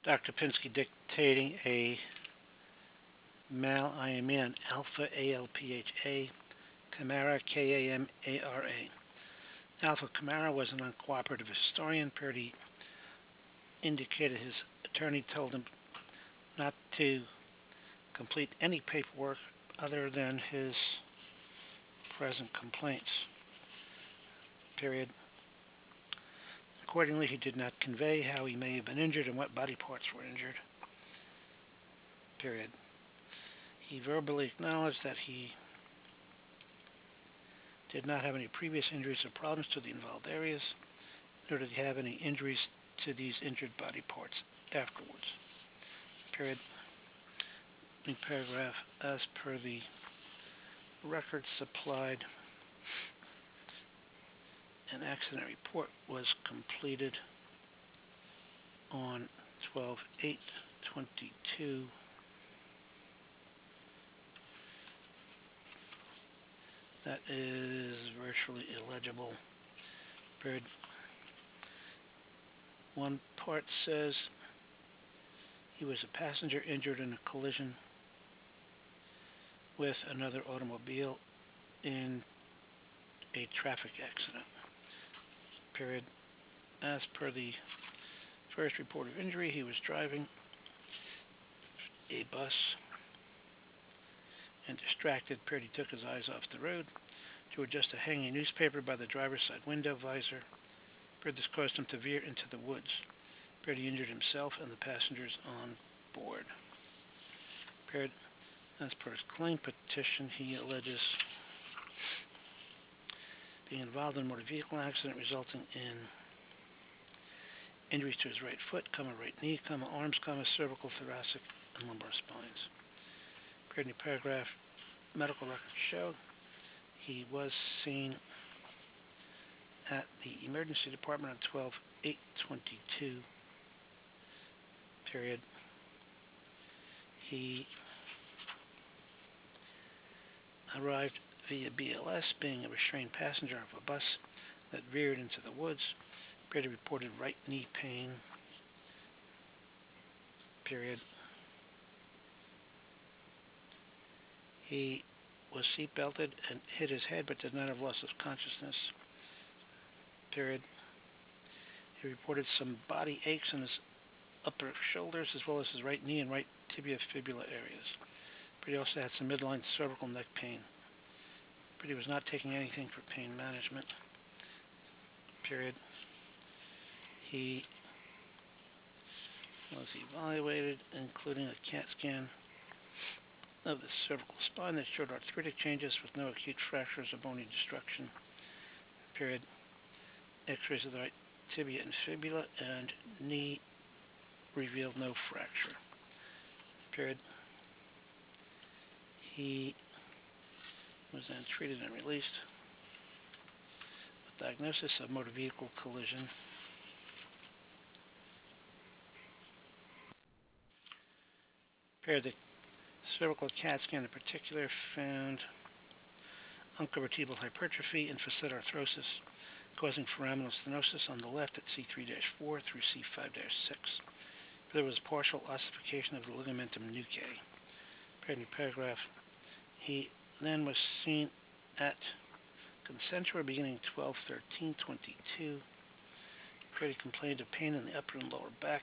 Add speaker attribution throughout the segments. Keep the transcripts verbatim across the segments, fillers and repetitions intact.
Speaker 1: Doctor Pinsky dictating a mal I M E on Alpha A L P H A, Camara K A M A R A. Alpha Camara was an uncooperative historian. Purdy indicated his attorney told him not to complete any paperwork other than his present complaints. Period. Accordingly, he did not convey how he may have been injured and what body parts were injured. Period. He verbally acknowledged that he did not have any previous injuries or problems to the involved areas, nor did he have any injuries to these injured body parts afterwards. Period. In paragraph, as per the record supplied, an accident report was completed on twelve eight twenty-two. That is virtually illegible. Period. One part says he was a passenger injured in a collision with another automobile in a traffic accident. Period. As per the first report of injury, he was driving a bus and distracted. Period. He took his eyes off the road to adjust a hanging newspaper by the driver's side window visor. Period. This caused him to veer into the woods. Period. He injured himself and the passengers on board. Period. As per his claim petition, he alleges being involved in a motor vehicle accident resulting in injuries to his right foot, comma, right knee, comma, arms, comma, cervical, thoracic, and lumbar spines. Period. In the paragraph, medical records show he was seen at the emergency department on twelve eight twenty-two. Period. He arrived via B L S, being a restrained passenger of a bus that veered into the woods. Period. Reported right knee pain. Period. He was seat belted and hit his head but did not have loss of consciousness. Period. He reported some body aches in his upper shoulders as well as his right knee and right tibia fibula areas. But he also had some midline cervical neck pain. But he was not taking anything for pain management. Period. He was evaluated, including a CAT scan of the cervical spine that showed arthritic changes with no acute fractures or bony destruction. Period. X-rays of the right tibia and fibula and knee revealed no fracture. Period. He was then treated and released with diagnosis of motor vehicle collision. Period. The cervical CAT scan in particular found uncovertebral hypertrophy and facet arthrosis causing foraminal stenosis on the left at C three dash four through C five dash six. There was partial ossification of the ligamentum nuchae. Period. Paragraph. He then was seen at Concentra beginning twelve thirteen twenty-two. He complained of pain in the upper and lower back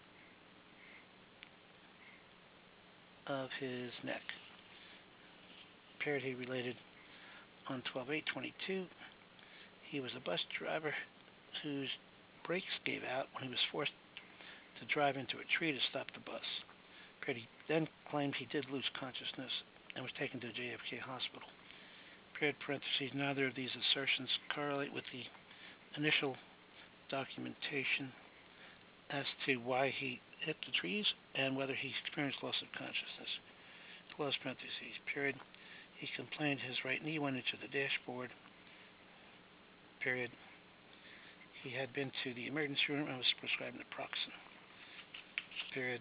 Speaker 1: of his neck. Period. He related on twelve eight twenty-two. He was a bus driver whose brakes gave out when he was forced to drive into a tree to stop the bus. Period. He then claimed he did lose consciousness and was taken to J F K Hospital. Period. Parentheses. Neither of these assertions correlate with the initial documentation as to why he hit the trees and whether he experienced loss of consciousness. Close parentheses. Period. He complained his right knee went into the dashboard. Period. He had been to the emergency room and was prescribed naproxen. Period.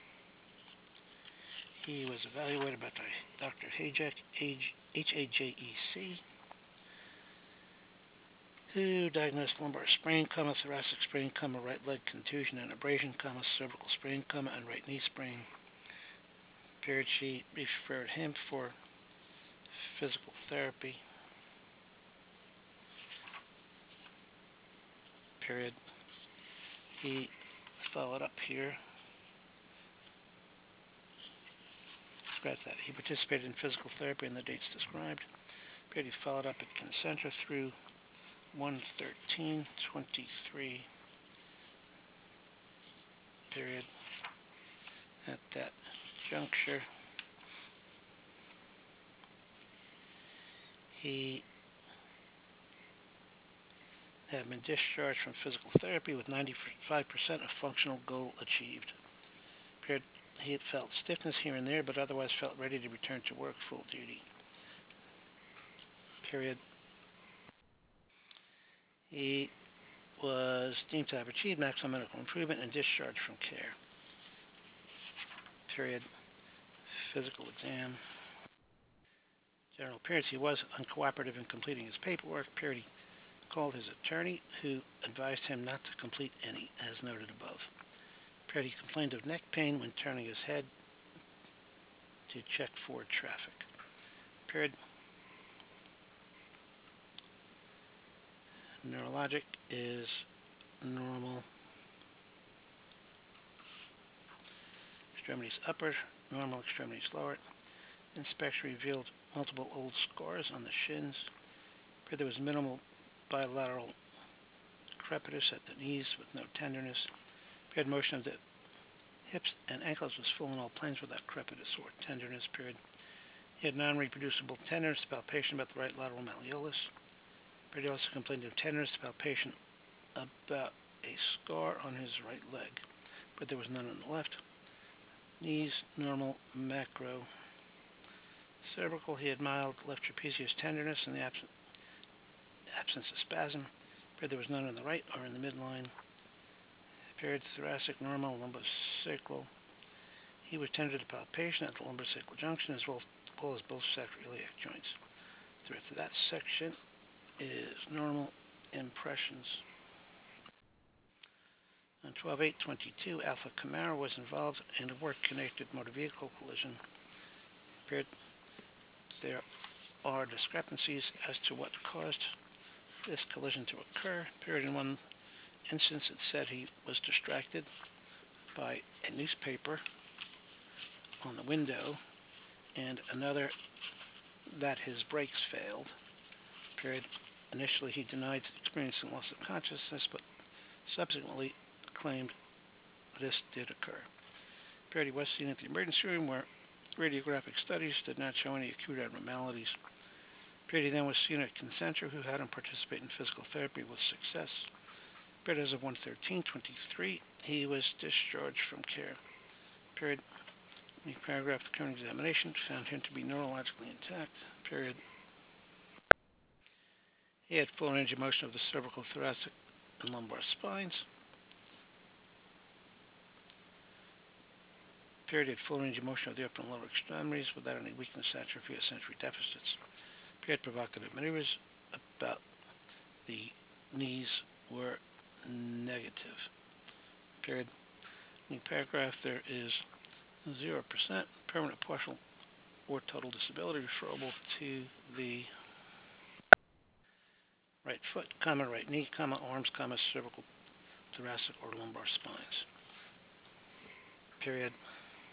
Speaker 1: He was evaluated by Doctor Hajek, H A J E C. Who diagnosed lumbar sprain, comma, thoracic sprain, comma, right leg contusion and abrasion, comma, cervical sprain, comma, and right knee sprain. Period. She referred him for physical therapy. Period. He followed up here. Scratch that. He participated in physical therapy in the dates described. Period. He followed up at Concentra through one thirteen twenty-three. Period. At that juncture, he had been discharged from physical therapy with ninety-five percent of functional goal achieved. Period. He had felt stiffness here and there, but otherwise felt ready to return to work full duty. Period. He was deemed to have achieved maximum medical improvement and discharged from care. Period. Physical exam. General appearance. He was uncooperative in completing his paperwork. Period. He called his attorney, who advised him not to complete any, as noted above. Period. He complained of neck pain when turning his head to check for traffic. Period. Neurologic is normal. Extremities upper, normal extremities lower. Inspection revealed multiple old scars on the shins. Period. There was minimal bilateral crepitus at the knees with no tenderness. Period. Motion of the hips and ankles was full in all planes without crepitus or tenderness. Period. He had non-reproducible tenderness palpation about the right lateral malleolus. Period. He also complained of tenderness palpation about a scar on his right leg, but there was none on the left. Knees normal, macro. Cervical, he had mild left trapezius tenderness in the absence absence of spasm. Period. There was none on the right or in the midline. Period. Thoracic normal, lumbosacral. He was tender to palpation at the lumbosacral junction as well, as well as both sacroiliac joints. The rest of that section is normal impressions. On twelve eight twenty-two, Alpha Camaro was involved in a work-connected motor vehicle collision. Period. There are discrepancies as to what caused this collision to occur. Period. In one instance, it said he was distracted by a newspaper on the window, and another that his brakes failed. Period. Initially, he denied experiencing loss of consciousness, but subsequently claimed this did occur. Period. He was seen at the emergency room where radiographic studies did not show any acute abnormalities. Period. He then was seen at Concentra, who had him participate in physical therapy with success. Period. As of one thirteen twenty-three, he was discharged from care. Period. The paragraph, the current examination found him to be neurologically intact. Period. He had full range of motion of the cervical, thoracic, and lumbar spines. Period. He had full range of motion of the upper and lower extremities without any weakness, atrophy, or sensory deficits. Period. Provocative maneuvers about the knees were negative. Period. In the paragraph, there is zero percent permanent, partial, or total disability referable to the right foot, comma, right knee, comma, arms, comma, cervical, thoracic, or lumbar spines. Period.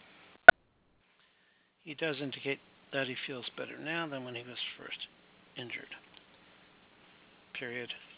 Speaker 1: He does indicate that he feels better now than when he was first injured. Period.